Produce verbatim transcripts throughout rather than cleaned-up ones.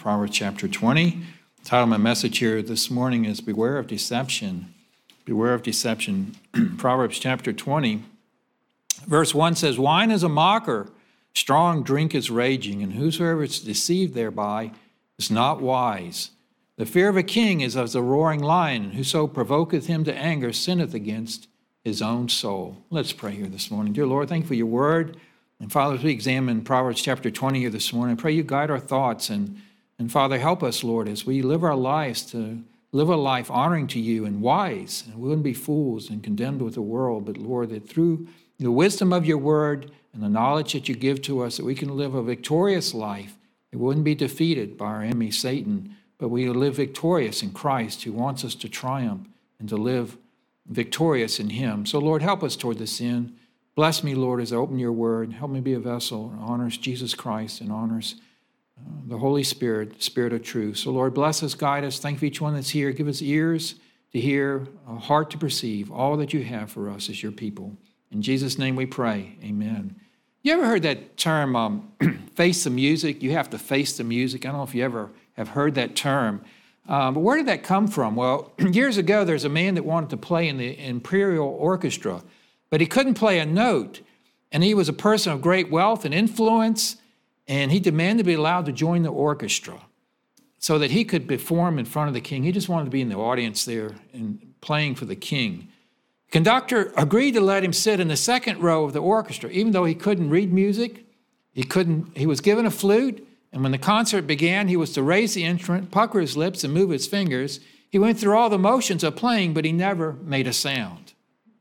Proverbs chapter twenty. The title of my message here this morning is Beware of Deception. Beware of Deception. Proverbs chapter twenty, verse one says, Wine is a mocker, strong drink is raging, and whosoever is deceived thereby is not wise. The fear of a king is as a roaring lion, and whoso provoketh him to anger sinneth against his own soul. Let's pray here this morning. Dear Lord, thank you for your word. And Father, as we examine Proverbs chapter twenty here this morning, I pray you guide our thoughts. And, and Father, help us, Lord, as we live our lives to live a life honoring to you and wise. And we wouldn't be fools and condemned with the world, but Lord, that through the wisdom of your word and the knowledge that you give to us, that we can live a victorious life. It wouldn't be defeated by our enemy, Satan, but we live victorious in Christ, who wants us to triumph and to live victorious in him. So, Lord, help us toward this end. Bless me, Lord, as I open your word. Help me be a vessel that honors Jesus Christ and honors uh, the Holy Spirit, the Spirit of truth. So, Lord, bless us, guide us. Thank you for each one that's here. Give us ears to hear, a heart to perceive all that you have for us as your people. In Jesus' name we pray. Amen. You ever heard that term, um, face the music? You have to face the music. I don't know if you ever have heard that term. Um, but where did that come from? Well, years ago, there's a man that wanted to play in the Imperial Orchestra, but he couldn't play a note. And he was a person of great wealth and influence, and he demanded to be allowed to join the orchestra so that he could perform in front of the king. He just wanted to be in the audience there and playing for the king. The conductor agreed to let him sit in the second row of the orchestra, even though he couldn't read music. He couldn't. He was given a flute, and when the concert began, he was to raise the instrument, pucker his lips, and move his fingers. He went through all the motions of playing, but he never made a sound.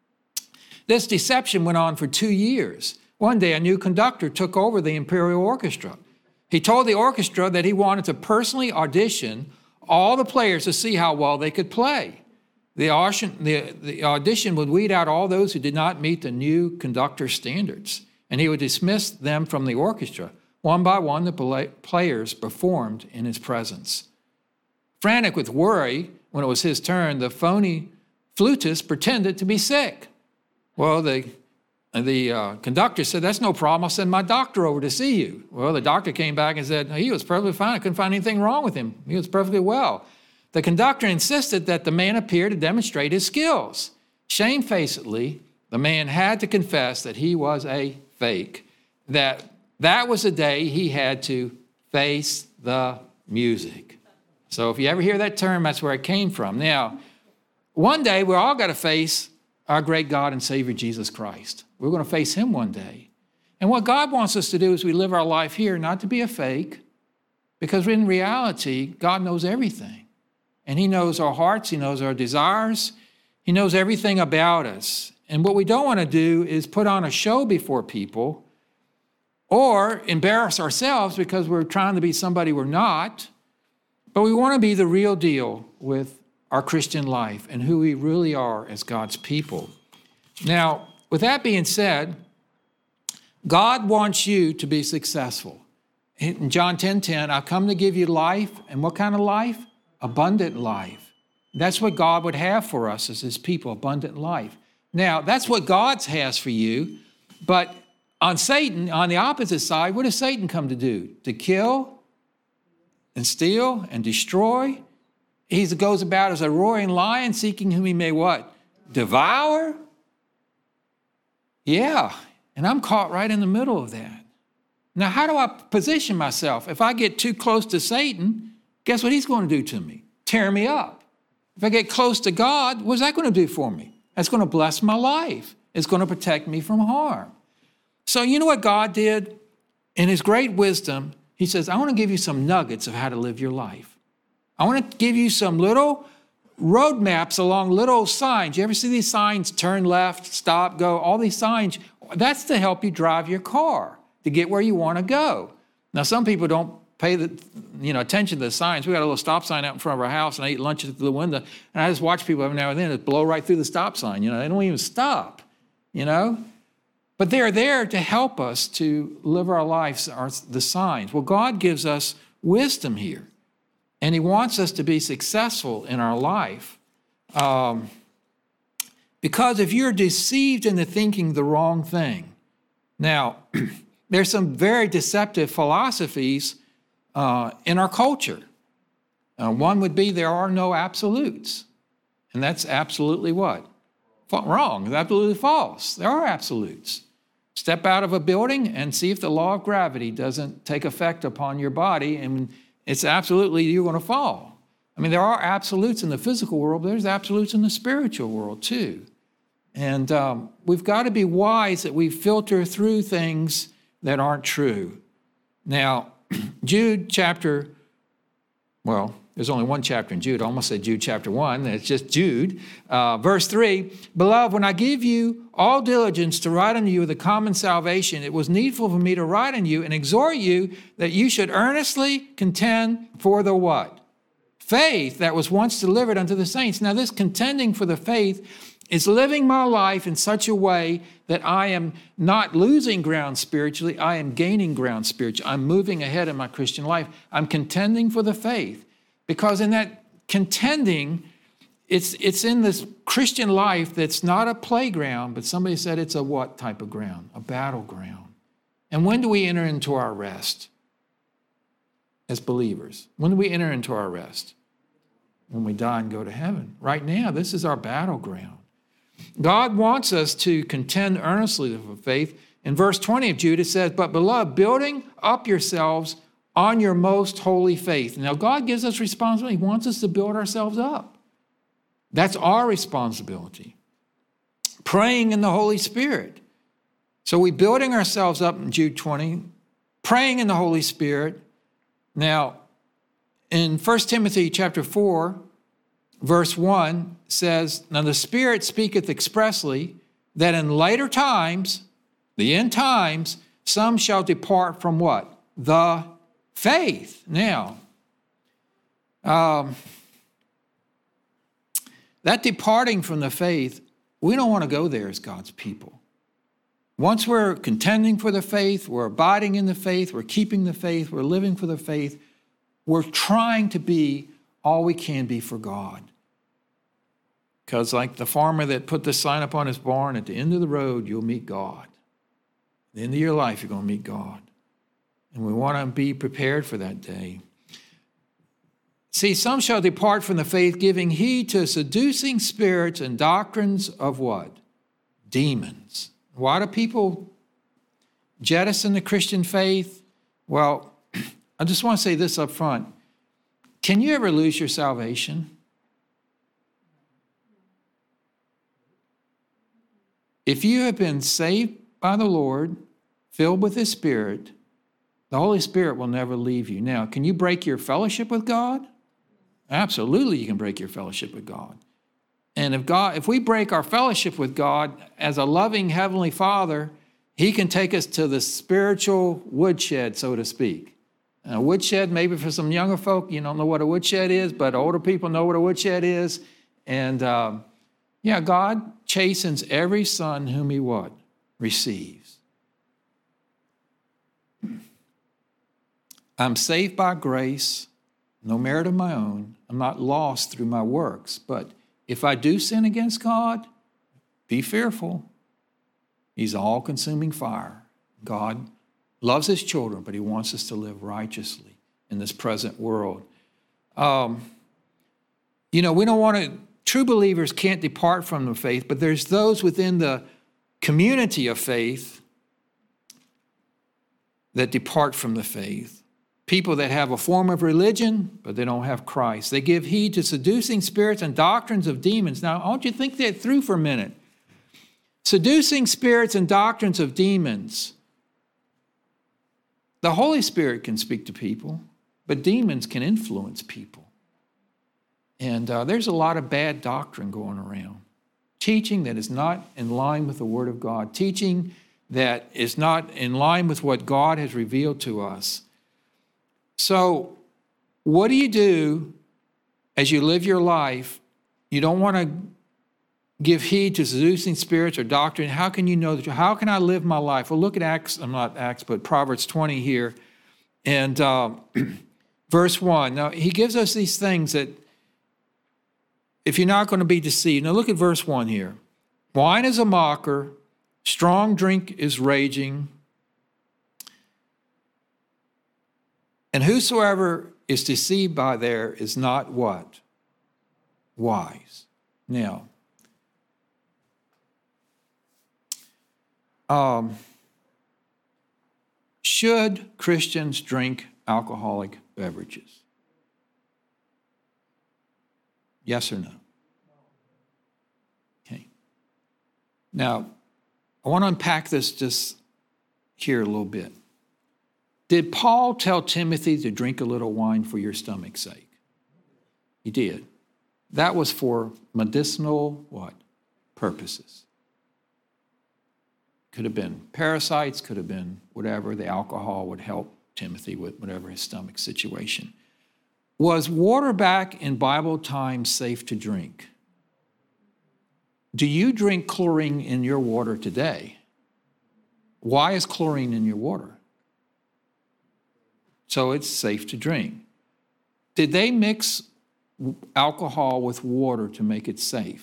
This deception went on for two years. One day, a new conductor took over the Imperial Orchestra. He told the orchestra that he wanted to personally audition all the players to see how well they could play. The audition, the, the audition would weed out all those who did not meet the new conductor's standards, and he would dismiss them from the orchestra. One by one, the players performed in his presence. Frantic with worry, when it was his turn, the phony flutist pretended to be sick. Well, the, the uh, conductor said, that's no problem. I'll send my doctor over to see you. Well, the doctor came back and said, he was perfectly fine. I couldn't find anything wrong with him. He was perfectly well. The conductor insisted that the man appear to demonstrate his skills. Shamefacedly, the man had to confess that he was a fake, that that was the day he had to face the music. So if you ever hear that term, that's where it came from. Now, one day we're all got to face our great God and Savior, Jesus Christ. We're going to face him one day. And what God wants us to do is we live our life here, not to be a fake, because in reality, God knows everything. And he knows our hearts, he knows our desires, he knows everything about us. And what we don't want to do is put on a show before people or embarrass ourselves because we're trying to be somebody we're not. But we want to be the real deal with our Christian life and who we really are as God's people. Now, with that being said, God wants you to be successful. In John ten ten, I've come to give you life. And what kind of life? Abundant life. That's what God would have for us as his people, abundant life. Now, that's what God has for you. But on Satan, on the opposite side, what does Satan come to do? To kill and steal and destroy. He goes about as a roaring lion, seeking whom he may what? Devour? Yeah, and I'm caught right in the middle of that. Now, how do I position myself? If I get too close to Satan, guess what he's going to do to me? Tear me up. If I get close to God, what's that going to do for me? That's going to bless my life. It's going to protect me from harm. So you know what God did? In his great wisdom, he says, I want to give you some nuggets of how to live your life. I want to give you some little road maps along little signs. You ever see these signs, turn left, stop, go, all these signs? That's to help you drive your car to get where you want to go. Now, some people don't pay the you know attention to the signs. We got a little stop sign out in front of our house, and I eat lunch through the window, and I just watch people every now and then just blow right through the stop sign. You know, they don't even stop, you know. But they're there to help us to live our lives, our, the signs. Well, God gives us wisdom here. And he wants us to be successful in our life. Um, because if you're deceived into thinking the wrong thing, now, there's some very deceptive philosophies uh, in our culture. Uh, one would be there are no absolutes. And that's absolutely what? Fa- wrong. It's absolutely false. There are absolutes. Step out of a building and see if the law of gravity doesn't take effect upon your body, and it's absolutely you're going to fall. I mean, there are absolutes in the physical world, but there's absolutes in the spiritual world too. And um, we've got to be wise that we filter through things that aren't true. Now, Jude chapter, well, there's only one chapter in Jude. I almost said Jude chapter one. It's just Jude. Uh, verse three, Beloved, when I give you all diligence to write unto you the common salvation, it was needful for me to write unto you and exhort you that you should earnestly contend for the what? Faith that was once delivered unto the saints. Now this contending for the faith is living my life in such a way that I am not losing ground spiritually, I am gaining ground spiritually. I'm moving ahead in my Christian life. I'm contending for the faith. Because in that contending, it's, it's in this Christian life that's not a playground, but somebody said it's a what type of ground? A battleground. And when do we enter into our rest as believers? When do we enter into our rest? When we die and go to heaven. Right now, this is our battleground. God wants us to contend earnestly for faith. In verse twenty of Jude, it says, But beloved, building up yourselves on your most holy faith. Now, God gives us responsibility. He wants us to build ourselves up. That's our responsibility. Praying in the Holy Spirit. So we're building ourselves up in Jude twenty, praying in the Holy Spirit. Now, in First Timothy chapter four, verse one says, Now the Spirit speaketh expressly that in later times, the end times, some shall depart from what? The faith. Now, um, that departing from the faith, we don't want to go there as God's people. Once we're contending for the faith, we're abiding in the faith, we're keeping the faith, we're living for the faith, we're trying to be all we can be for God. Because like the farmer that put the sign up on his barn, at the end of the road, you'll meet God. At the end of your life, you're going to meet God. And we want to be prepared for that day. See, some shall depart from the faith, giving heed to seducing spirits and doctrines of what? Demons. Why do people jettison the Christian faith? Well, I just want to say this up front. Can you ever lose your salvation? If you have been saved by the Lord, filled with His Spirit, the Holy Spirit will never leave you. Now, can you break your fellowship with God? Absolutely, you can break your fellowship with God. And if God, if we break our fellowship with God as a loving Heavenly Father, He can take us to the spiritual woodshed, so to speak. A woodshed, maybe for some younger folk, you don't know what a woodshed is, but older people know what a woodshed is. And uh, yeah, God chastens every son whom He what? Receives. I'm saved by grace, no merit of my own. I'm not lost through my works. But if I do sin against God, be fearful. He's all-consuming fire. God loves His children, but He wants us to live righteously in this present world. Um, you know, we don't want to, true believers can't depart from the faith, but there's those within the community of faith that depart from the faith. People that have a form of religion, but they don't have Christ. They give heed to seducing spirits and doctrines of demons. Now, I want you to think that through for a minute. Seducing spirits and doctrines of demons. The Holy Spirit can speak to people, but demons can influence people. And uh, there's a lot of bad doctrine going around. Teaching that is not in line with the Word of God. Teaching that is not in line with what God has revealed to us. So what do you do as you live your life? You don't want to give heed to seducing spirits or doctrine. How can you know that? How can I live my life? Well, look at Acts, I'm not Acts, but Proverbs twenty here. And uh, verse one. Now, he gives us these things that if you're not going to be deceived. Now, look at verse one here. Wine is a mocker. Strong drink is raging. And whosoever is deceived by there is not what? Wise. Now, um, should Christians drink alcoholic beverages? Yes or no? Okay. Now, I want to unpack this just here a little bit. Did Paul tell Timothy to drink a little wine for your stomach's sake? He did. That was for medicinal what? Purposes. Could have been parasites, could have been whatever. The alcohol would help Timothy with whatever his stomach situation. Was water back in Bible times safe to drink? Do you drink chlorine in your water today? Why is chlorine in your water? So it's safe to drink. Did they mix alcohol with water to make it safe?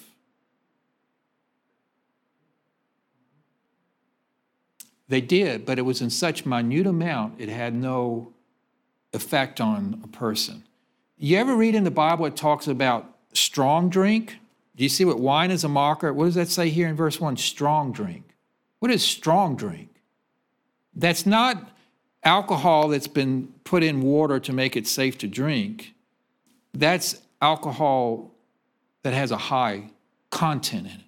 They did, but it was in such minute amount, it had no effect on a person. You ever read in the Bible, it talks about strong drink? Do you see what wine is a mocker? What does that say here in verse one? Strong drink. What is strong drink? That's not alcohol that's been put in water to make it safe to drink. That's alcohol that has a high content in it.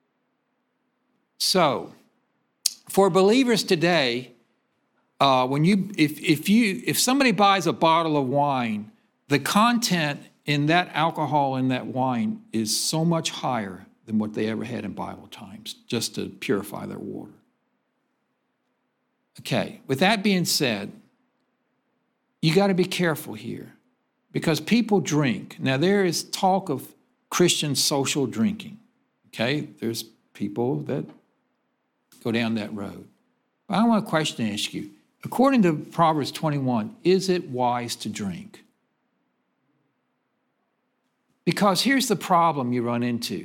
So, for believers today, uh, when you if if you if somebody buys a bottle of wine, the content in that alcohol in that wine is so much higher than what they ever had in Bible times, just to purify their water. Okay, with that being said, you got to be careful here because people drink. Now, there is talk of Christian social drinking. Okay, there's people that go down that road. But I want a question to ask you. According to Proverbs twenty-one, is it wise to drink? Because here's the problem you run into.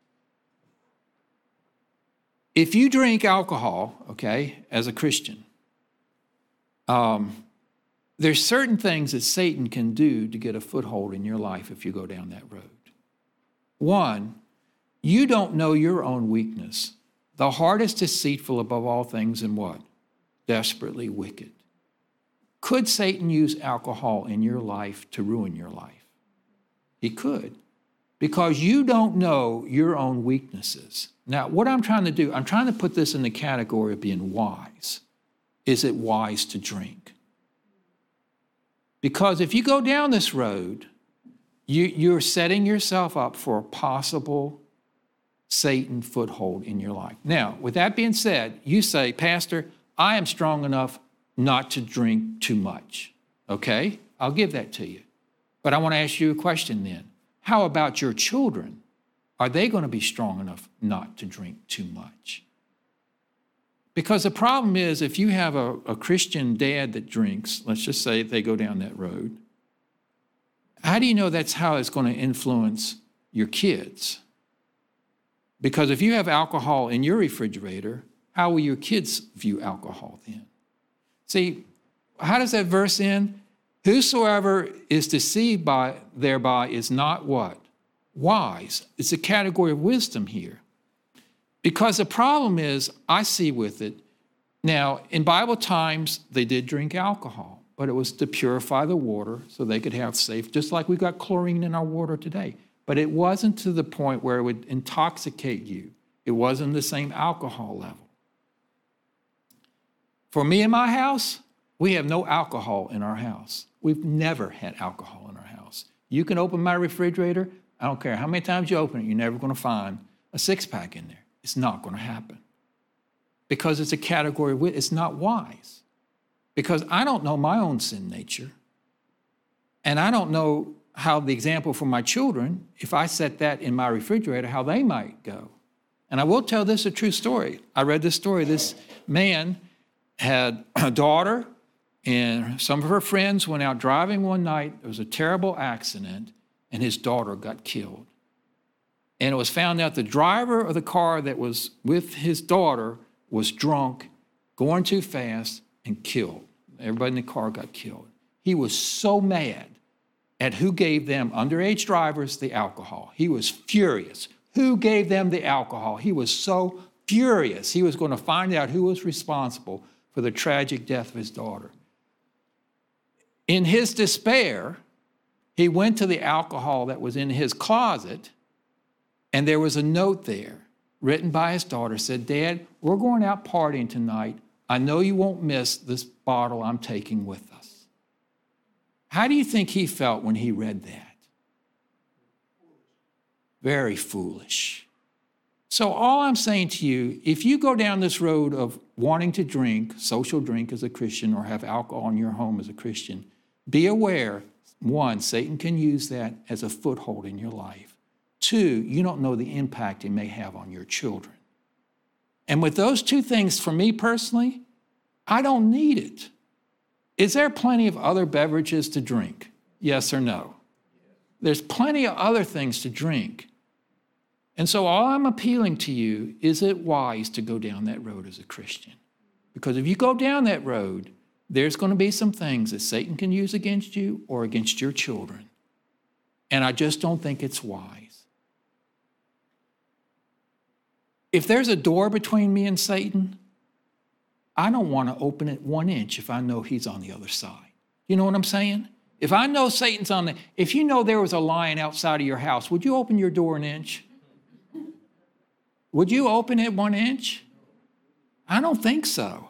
If you drink alcohol, okay, as a Christian, um, there's certain things that Satan can do to get a foothold in your life if you go down that road. One, you don't know your own weakness. The heart is deceitful above all things and what? Desperately wicked. Could Satan use alcohol in your life to ruin your life? He could, because you don't know your own weaknesses. Now, what I'm trying to do, I'm trying to put this in the category of being wise. Is it wise to drink? Because if you go down this road, you, you're setting yourself up for a possible Satan foothold in your life. Now, with that being said, you say, Pastor, I am strong enough not to drink too much. Okay, I'll give that to you. But I want to ask you a question then. How about your children? Are they going to be strong enough not to drink too much? Because the problem is, if you have a, a Christian dad that drinks, let's just say they go down that road, how do you know that's how it's going to influence your kids? Because if you have alcohol in your refrigerator, how will your kids view alcohol then? See, how does that verse end? Whosoever is deceived by thereby is not what? Wise. It's a category of wisdom here. Because the problem is, I see with it, now, in Bible times, they did drink alcohol, but it was to purify the water so they could have safe, just like we got chlorine in our water today. But it wasn't to the point where it would intoxicate you. It wasn't the same alcohol level. For me in my house, we have no alcohol in our house. We've never had alcohol in our house. You can open my refrigerator. I don't care how many times you open it, you're never going to find a six-pack in there. It's not going to happen. Because it's a category, of, it's not wise. Because I don't know my own sin nature. And I don't know how the example for my children, if I set that in my refrigerator, how they might go. And I will tell this a true story. I read this story. This man had a daughter, and some of her friends went out driving one night. There was a terrible accident, and his daughter got killed. And it was found out the driver of the car that was with his daughter was drunk, going too fast, and killed. Everybody in the car got killed. He was so mad at who gave them, underage drivers, the alcohol. He was furious. Who gave them the alcohol? He was so furious. He was going to find out who was responsible for the tragic death of his daughter. In his despair, he went to the alcohol that was in his closet, and there was a note there written by his daughter, said, Dad, we're going out partying tonight. I know you won't miss this bottle I'm taking with us. How do you think he felt when he read that? Very foolish. So all I'm saying to you, if you go down this road of wanting to drink, social drink as a Christian, or have alcohol in your home as a Christian, be aware, one, Satan can use that as a foothold in your life. Two, you don't know the impact it may have on your children. And with those two things, for me personally, I don't need it. Is there plenty of other beverages to drink? Yes or no? There's plenty of other things to drink. And so all I'm appealing to you, is it wise to go down that road as a Christian? Because if you go down that road, there's going to be some things that Satan can use against you or against your children. And I just don't think it's wise. If there's a door between me and Satan, I don't want to open it one inch if I know he's on the other side. You know what I'm saying? If I know Satan's on the, if you know there was a lion outside of your house, would you open your door an inch? Would you open it one inch? I don't think so.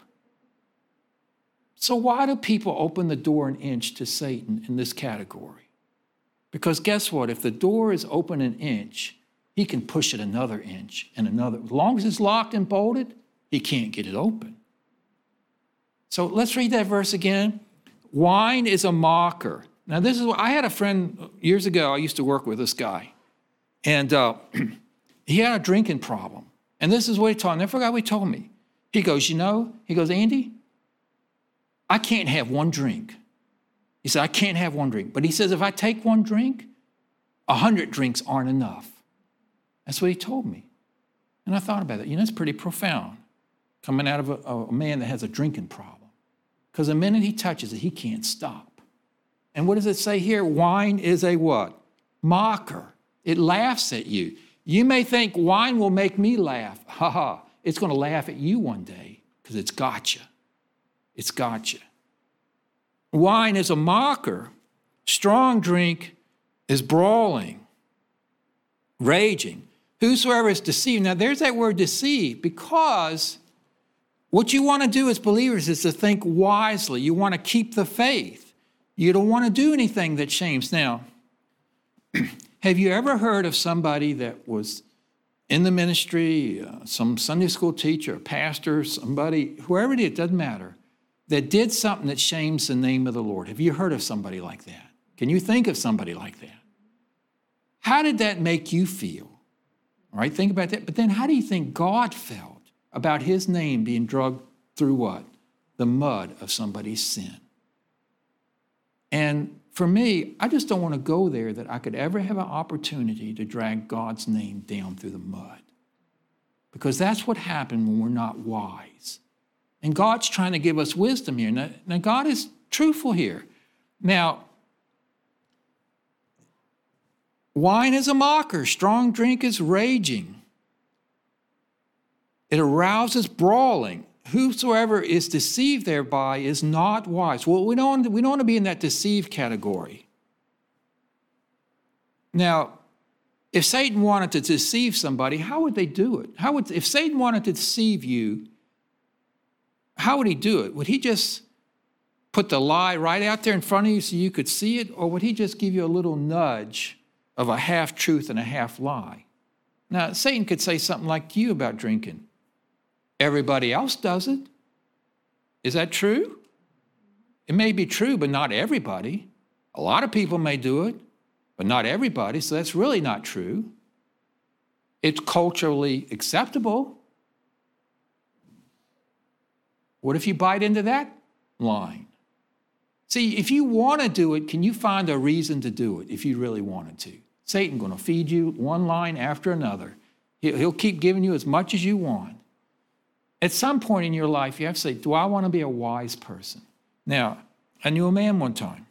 So why do people open the door an inch to Satan in this category? Because guess what? If the door is open an inch, he can push it another inch and another. As long as it's locked and bolted, he can't get it open. So let's read that verse again. Wine is a mocker. Now this is what, I had a friend years ago, I used to work with this guy. And uh, he had a drinking problem. And this is what he told me. I never forgot what he told me. He goes, you know, he goes, Andy, I can't have one drink. He said, I can't have one drink. But he says, if I take one drink, a hundred drinks aren't enough. That's what he told me. And I thought about it. You know, it's pretty profound coming out of a, a man that has a drinking problem. Because the minute he touches it, he can't stop. And what does it say here? Wine is a what? Mocker. It laughs at you. You may think wine will make me laugh. Ha ha. It's going to laugh at you one day because it's got you. It's got you. Wine is a mocker. Strong drink is brawling, raging. Whosoever is deceived. Now, there's that word deceive, because what you want to do as believers is to think wisely. You want to keep the faith. You don't want to do anything that shames. Now, have you ever heard of somebody that was in the ministry, uh, some Sunday school teacher, a pastor, somebody, whoever it is, doesn't matter, that did something that shames the name of the Lord? Have you heard of somebody like that? Can you think of somebody like that? How did that make you feel? All right, think about that. But then how do you think God felt about his name being dragged through what? The mud of somebody's sin. And for me, I just don't want to go there that I could ever have an opportunity to drag God's name down through the mud. Because that's what happened when we're not wise. And God's trying to give us wisdom here. Now, now God is truthful here. Now, wine is a mocker. Strong drink is raging. It arouses brawling. Whosoever is deceived thereby is not wise. Well, we don't, we don't want to be in that deceived category. Now, if Satan wanted to deceive somebody, how would they do it? How would, if Satan wanted to deceive you, how would he do it? Would he just put the lie right out there in front of you so you could see it? Or would he just give you a little nudge of a half-truth and a half-lie? Now, Satan could say something like to you about drinking. Everybody else does it. Is that true? It may be true, but not everybody. A lot of people may do it, but not everybody, so that's really not true. It's culturally acceptable. What if you bite into that line? See, if you want to do it, can you find a reason to do it if you really wanted to? Satan's going to feed you one line after another. He'll keep giving you as much as you want. At some point in your life, you have to say, do I want to be a wise person? Now, I knew a man one time.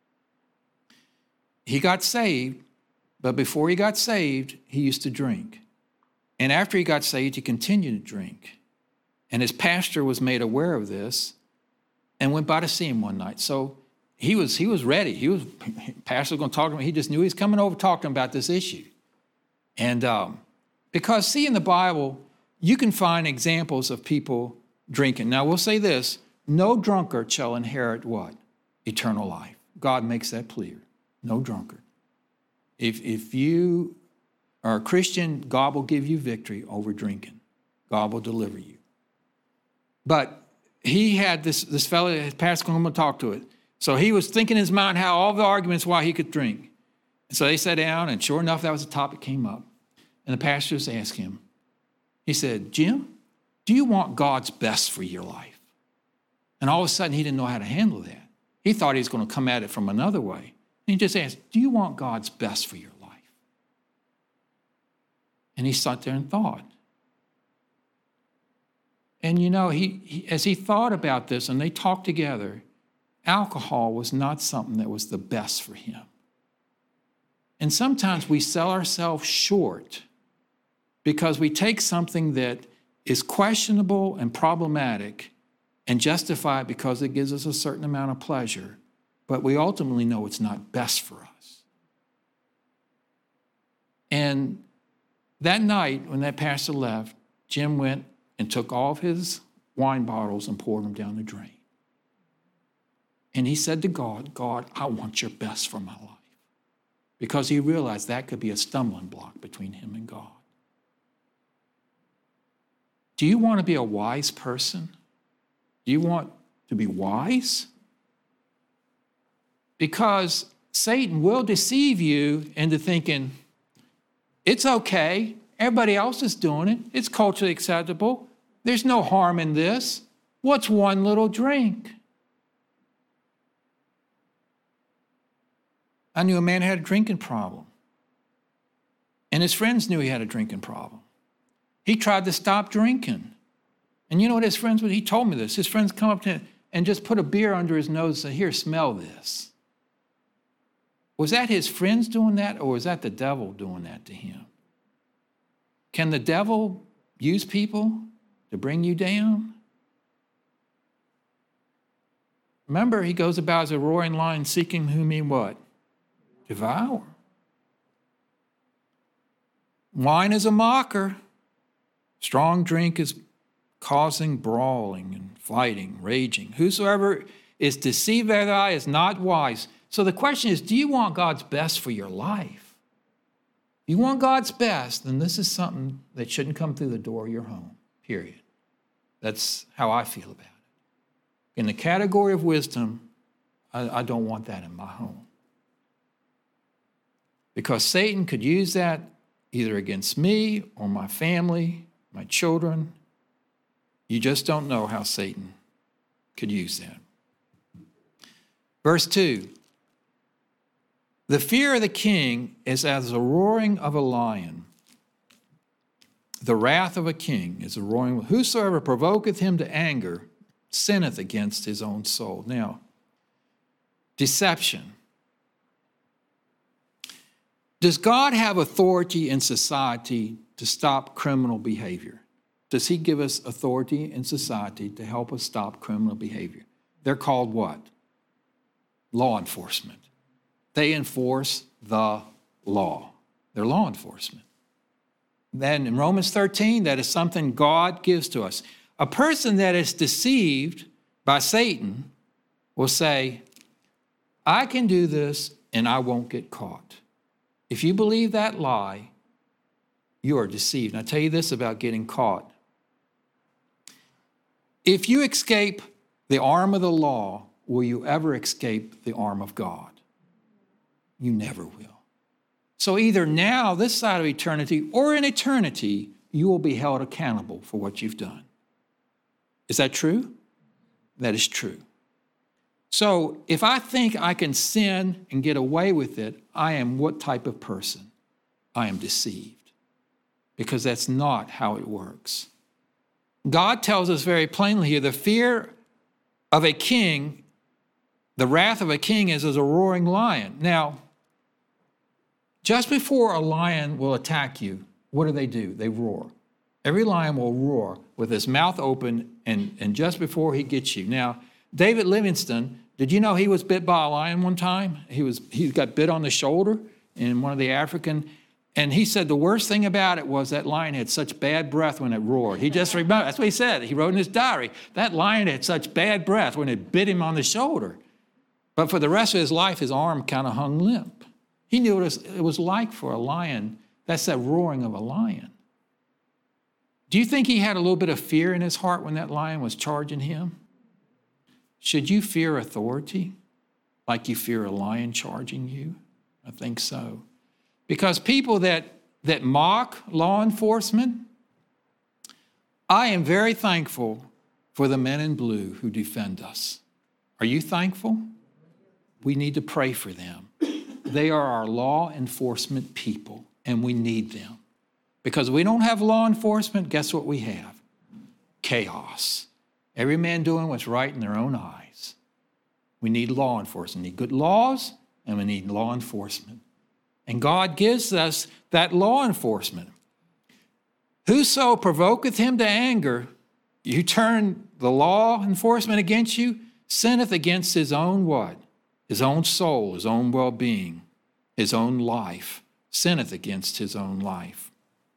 He got saved, but before he got saved, he used to drink. And after he got saved, he continued to drink. And his pastor was made aware of this and went by to see him one night. So he was he was ready. He was pastor was going to talk to him. He just knew he was coming over to talk to him about this issue. And um, because, see, in the Bible, you can find examples of people drinking. Now, we'll say this. No drunkard shall inherit what? Eternal life. God makes that clear. No drunkard. If, if you are a Christian, God will give you victory over drinking. God will deliver you. But he had this, this fellow, his pastor came to talk to it. So he was thinking in his mind how all the arguments why he could drink. And so they sat down, and sure enough, that was the topic came up. And the pastor just asked him, he said, Jim, do you want God's best for your life? And all of a sudden, he didn't know how to handle that. He thought he was going to come at it from another way. And he just asked, do you want God's best for your life? And he sat there and thought. And you know, he, he as he thought about this and they talked together, alcohol was not something that was the best for him. And sometimes we sell ourselves short because we take something that is questionable and problematic and justify it because it gives us a certain amount of pleasure, but we ultimately know it's not best for us. And that night, when that pastor left, Jim went and took all of his wine bottles and poured them down the drain. And he said to God, God, I want your best for my life. Because he realized that could be a stumbling block between him and God. Do you want to be a wise person? Do you want to be wise? Because Satan will deceive you into thinking, it's okay. Everybody else is doing it. It's culturally acceptable. There's no harm in this. What's one little drink? I knew a man who had a drinking problem. And his friends knew he had a drinking problem. He tried to stop drinking. And you know what his friends would? He told me this. His friends come up to him and just put a beer under his nose and say, here, smell this. Was that his friends doing that, or was that the devil doing that to him? Can the devil use people to bring you down? Remember, he goes about as a roaring lion seeking whom he what? Devour. Wine is a mocker. Strong drink is causing brawling and fighting, raging. Whosoever is deceived by the eye is not wise. So the question is, do you want God's best for your life? If you want God's best, then this is something that shouldn't come through the door of your home, period. That's how I feel about it. In the category of wisdom, I, I don't want that in my home. Because Satan could use that either against me or my family, my children. You just don't know how Satan could use that. Verse two. The fear of the king is as the roaring of a lion. The wrath of a king is a roaring. Whosoever provoketh him to anger sinneth against his own soul. Now, deception. Does God have authority in society to stop criminal behavior? Does he give us authority in society to help us stop criminal behavior? They're called what? Law enforcement. They enforce the law. They're law enforcement. Then in Romans thirteen, that is something God gives to us. A person that is deceived by Satan will say, I can do this and I won't get caught. If you believe that lie, you are deceived. And I'll tell you this about getting caught. If you escape the arm of the law, will you ever escape the arm of God? You never will. So either now, this side of eternity, or in eternity, you will be held accountable for what you've done. Is that true? That is true. So if I think I can sin and get away with it, I am what type of person? I am deceived, because that's not how it works. God tells us very plainly here, the fear of a king The wrath of a king is as a roaring lion. Now, just before a lion will attack you, what do they do? They roar. Every lion will roar with his mouth open and, and just before he gets you. Now, David Livingstone, did you know he was bit by a lion one time? He was he got bit on the shoulder in one of the African, and he said the worst thing about it was that lion had such bad breath when it roared. He just remembered, that's what he said. He wrote in his diary, that lion had such bad breath when it bit him on the shoulder. But for the rest of his life, his arm kind of hung limp. He knew what it was, it was like for a lion. That's that roaring of a lion. Do you think he had a little bit of fear in his heart when that lion was charging him? Should you fear authority like you fear a lion charging you? I think so. Because people that, that mock law enforcement, I am very thankful for the men in blue who defend us. Are you thankful? We need to pray for them. They are our law enforcement people, and we need them. Because if we don't have law enforcement, guess what we have? Chaos. Every man doing what's right in their own eyes. We need law enforcement. We need good laws, and we need law enforcement. And God gives us that law enforcement. Whoso provoketh him to anger, you turn the law enforcement against you, sinneth against his own what? His own soul, his own well-being, his own life, sinneth against his own life.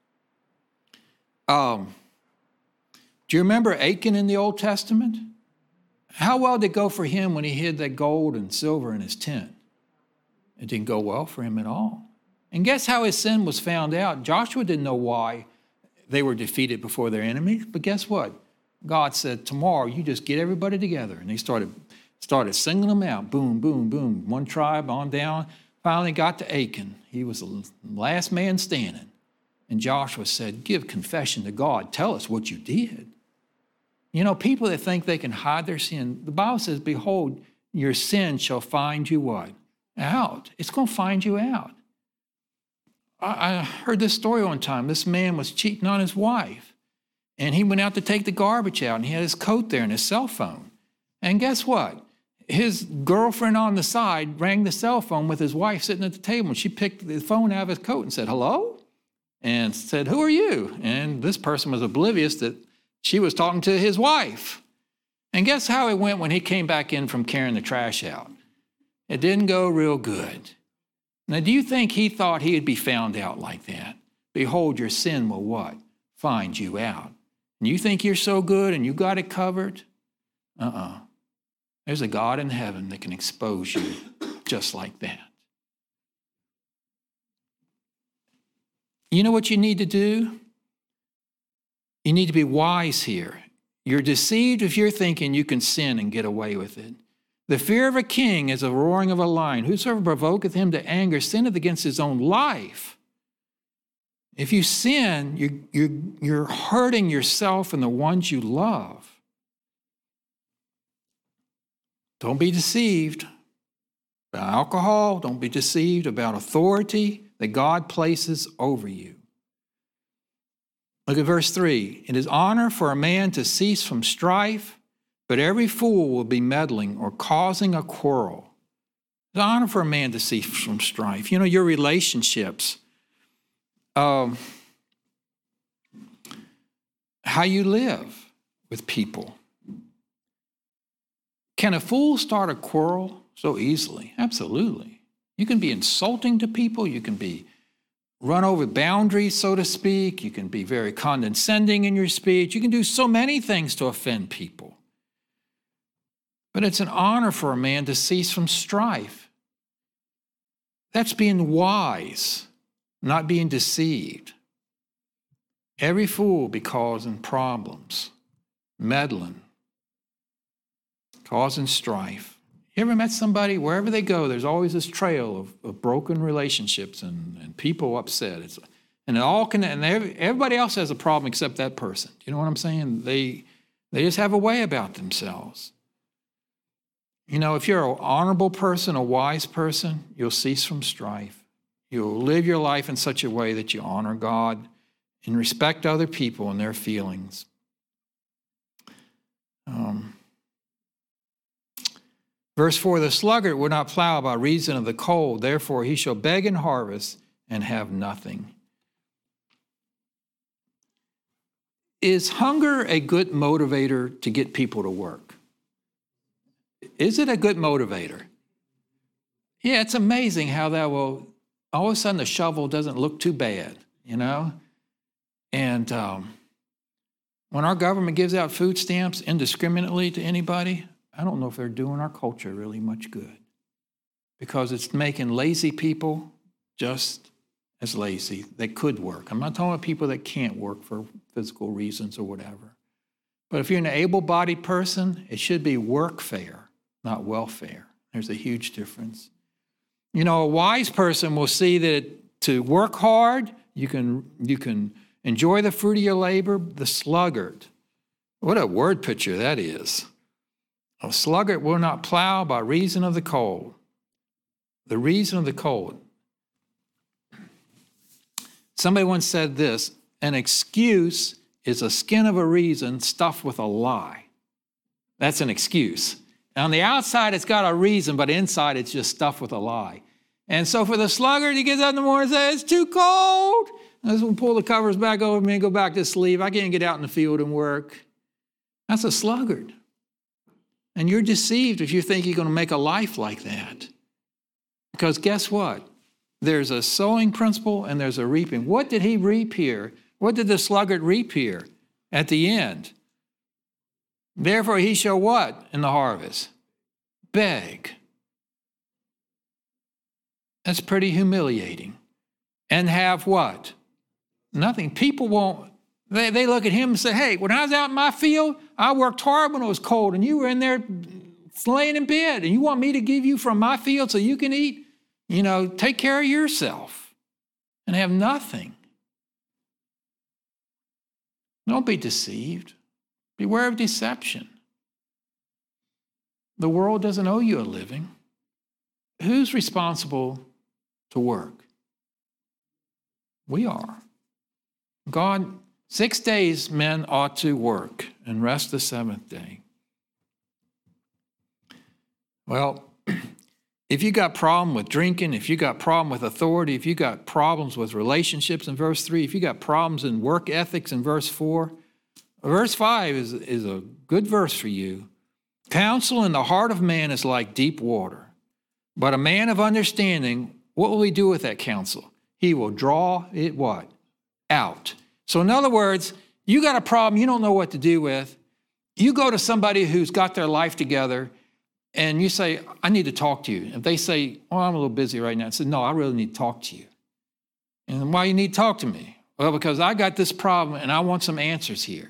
Um, do you remember Achan in the Old Testament? How well did it go for him when he hid that gold and silver in his tent? It didn't go well for him at all. And guess how his sin was found out? Joshua didn't know why they were defeated before their enemies, but guess what? God said, tomorrow you just get everybody together. And they started, started singling them out. Boom, boom, boom. One tribe on down. Finally got to Achan. He was the last man standing. And Joshua said, give confession to God. Tell us what you did. You know, people that think they can hide their sin, the Bible says, behold, your sin shall find you what? Out. It's going to find you out. I, I heard this story one time. This man was cheating on his wife. And he went out to take the garbage out, and he had his coat there and his cell phone. And guess what? His girlfriend on the side rang the cell phone with his wife sitting at the table, and she picked the phone out of his coat and said, hello? And said, who are you? And this person was oblivious that she was talking to his wife. And guess how it went when he came back in from carrying the trash out? It didn't go real good. Now, do you think he thought he'd be found out like that? Behold, your sin will what? Find you out. And you think you're so good and you got it covered? Uh-uh. There's a God in heaven that can expose you just like that. You know what you need to do? You need to be wise here. You're deceived if you're thinking you can sin and get away with it. The fear of a king is a roaring of a lion. Whosoever provoketh him to anger sinneth against his own life. If you sin, you, you, you're hurting yourself and the ones you love. Don't be deceived about alcohol. Don't be deceived about authority that God places over you. Look at verse three. It is honor for a man to cease from strife, but every fool will be meddling or causing a quarrel. It's honor for a man to cease from strife. You know, your relationships, um, how you live with people. Can a fool start a quarrel so easily? Absolutely. You can be insulting to people. You can be run over boundaries, so to speak. You can be very condescending in your speech. You can do so many things to offend people. But it's an honor for a man to cease from strife. That's being wise, not being deceived. Every fool will be causing problems, meddling, causing strife. You ever met somebody, wherever they go, there's always this trail of, of broken relationships and, and people upset. It's, and it all can, and every, everybody else has a problem except that person. You know what I'm saying? They, they just have a way about themselves. You know, if you're an honorable person, a wise person, you'll cease from strife. You'll live your life in such a way that you honor God and respect other people and their feelings. Um, Verse four, the sluggard will not plow by reason of the cold. Therefore, he shall beg in harvest and have nothing. Is hunger a good motivator to get people to work? Is it a good motivator? Yeah, it's amazing how that will, all of a sudden the shovel doesn't look too bad, you know? And um, when our government gives out food stamps indiscriminately to anybody, I don't know if they're doing our culture really much good, because it's making lazy people just as lazy. They could work. I'm not talking about people that can't work for physical reasons or whatever. But if you're an able-bodied person, it should be workfare, not welfare. There's a huge difference. You know, a wise person will see that to work hard, you can, you can enjoy the fruit of your labor. The sluggard, what a word picture that is. A sluggard will not plow by reason of the cold. The reason of the cold. Somebody once said this, an excuse is a skin of a reason stuffed with a lie. That's an excuse. And on the outside, it's got a reason, but inside, it's just stuffed with a lie. And so for the sluggard, he gets up in the morning and says, it's too cold. I just want to pull the covers back over me and go back to sleep. I can't get out in the field and work. That's a sluggard. And you're deceived if you think you're going to make a life like that. Because guess what? There's a sowing principle and there's a reaping. What did he reap here? What did the sluggard reap here at the end? Therefore he shall what in the harvest? Beg. That's pretty humiliating. And have what? Nothing. People won't, they, they look at him and say, hey, when I was out in my field, I worked hard when it was cold and you were in there laying in bed and you want me to give you from my field so you can eat? You know, take care of yourself and have nothing. Don't be deceived. Beware of deception. The world doesn't owe you a living. Who's responsible to work? We are. God, six days men ought to work and rest the seventh day. Well, if you got problem with drinking, if you got problem with authority, if you got problems with relationships in verse three, if you got problems in work ethics in verse four, verse five is, is a good verse for you. Counsel in the heart of man is like deep water, but a man of understanding, what will he do with that counsel? He will draw it what? Out. So in other words, you got a problem you don't know what to do with. You go to somebody who's got their life together and you say, I need to talk to you. If they say, oh, I'm a little busy right now. I said, no, I really need to talk to you. And why you need to talk to me? Well, because I got this problem and I want some answers here.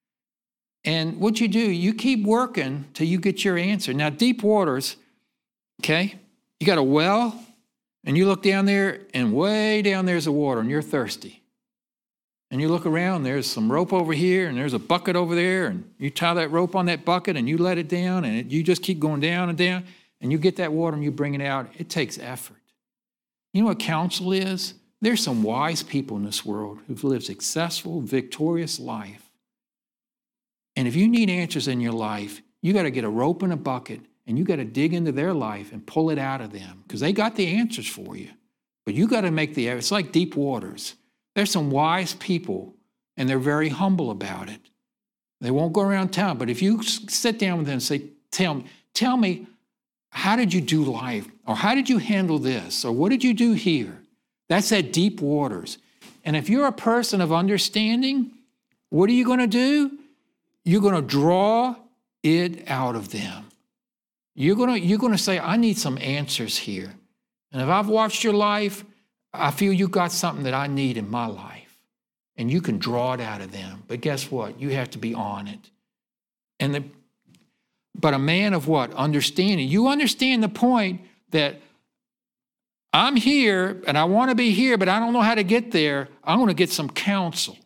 And what you do, you keep working till you get your answer. Now, deep waters, okay, you got a well and you look down there and way down there's the water and you're thirsty. And you look around, there's some rope over here, and there's a bucket over there, and you tie that rope on that bucket, and you let it down, and it, you just keep going down and down, and you get that water, and you bring it out. It takes effort. You know what counsel is? There's some wise people in this world who've lived successful, victorious life. And if you need answers in your life, you got to get a rope and a bucket, and you got to dig into their life and pull it out of them, because they got the answers for you. But you got to make the effort. It's like deep waters. There's some wise people, and they're very humble about it. They won't go around town, but if you sit down with them and say, tell me, tell me, how did you do life? Or how did you handle this? Or what did you do here? That's that deep waters. And if you're a person of understanding, what are you going to do? You're going to draw it out of them. You're going to, you're going to say, I need some answers here. And if I've watched your life, I feel you got something that I need in my life, and you can draw it out of them. But guess what? You have to be on it. And the, but a man of what? Understanding. You understand the point that I'm here, and I want to be here, but I don't know how to get there. I want to get some counsel.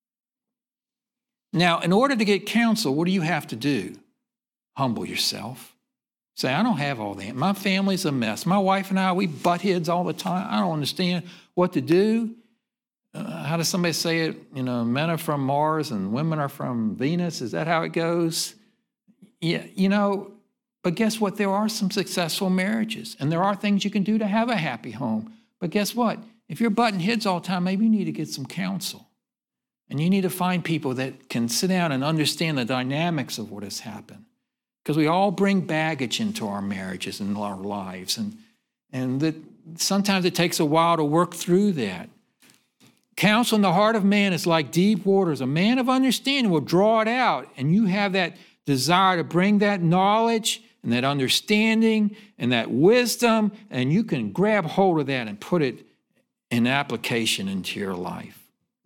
Now, in order to get counsel, what do you have to do? Humble yourself. Say, I don't have all that. My family's a mess. My wife and I, we butt heads all the time. I don't understand what to do. Uh, how does somebody say it? You know, men are from Mars and women are from Venus. Is that how it goes? Yeah, you know, But guess what? There are some successful marriages, and there are things you can do to have a happy home. But guess what? If you're butting heads all the time, maybe you need to get some counsel. And you need to find people that can sit down and understand the dynamics of what has happened. Because we all bring baggage into our marriages and our lives. And, and that sometimes it takes a while to work through that. Counsel in the heart of man is like deep waters. A man of understanding will draw it out. And you have that desire to bring that knowledge and that understanding and that wisdom, and you can grab hold of that and put it in application into your life.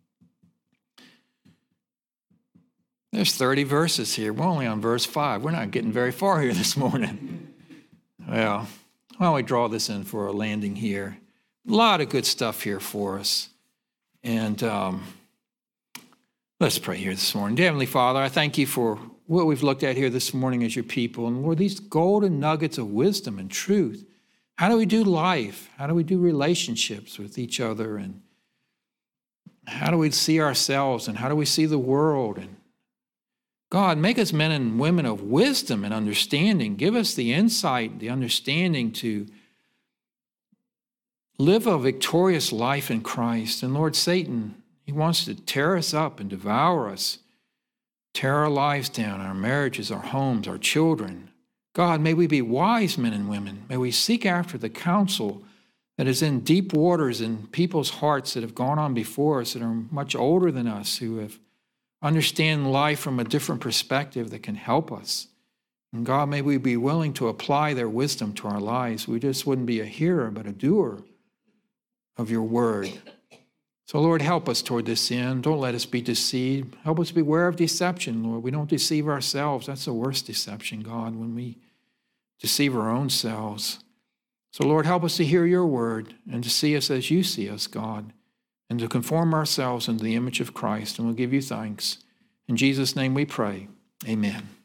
There's thirty verses here. We're only on verse five. We're not getting very far here this morning. Well, why don't we draw this in for a landing here? A lot of good stuff here for us. And um, let's pray here this morning. Dear Heavenly Father, I thank you for what we've looked at here this morning as your people. And Lord, these golden nuggets of wisdom and truth. How do we do life? How do we do relationships with each other? And how do we see ourselves? And how do we see the world? And God, make us men and women of wisdom and understanding. Give us the insight, the understanding to live a victorious life in Christ. And Lord, Satan, he wants to tear us up and devour us, tear our lives down, our marriages, our homes, our children. God, may we be wise men and women. May we seek after the counsel that is in deep waters in people's hearts that have gone on before us, that are much older than us, who have understand life from a different perspective that can help us. And God, may we be willing to apply their wisdom to our lives. We just wouldn't be a hearer, but a doer of your word. So, Lord, help us toward this end. Don't let us be deceived. Help us beware of deception, Lord. We don't deceive ourselves. That's the worst deception, God, when we deceive our own selves. So, Lord, help us to hear your word and to see us as you see us, God, and to conform ourselves into the image of Christ. And we'll give you thanks. In Jesus' name we pray. Amen.